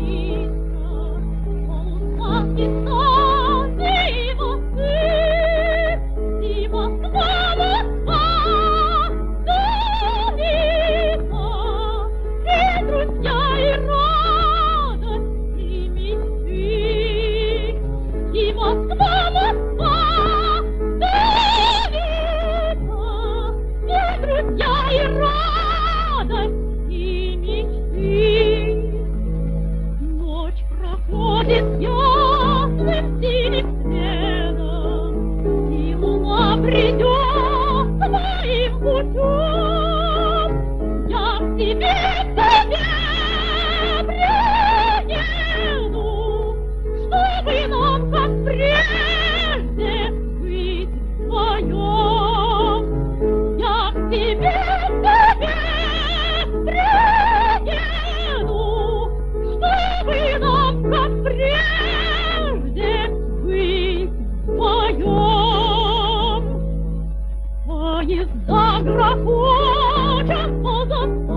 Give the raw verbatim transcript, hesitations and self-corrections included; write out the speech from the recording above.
Проходит ясным синим светом, и луна придет своим путем. Я к тебе, к тебе приеду, чтобы нам, как прежде, быть вдвоем. Я к тебе, к тебе приеду, чтобы нам, как прежде, быть вдвоем. Поезда грохочут по заставам,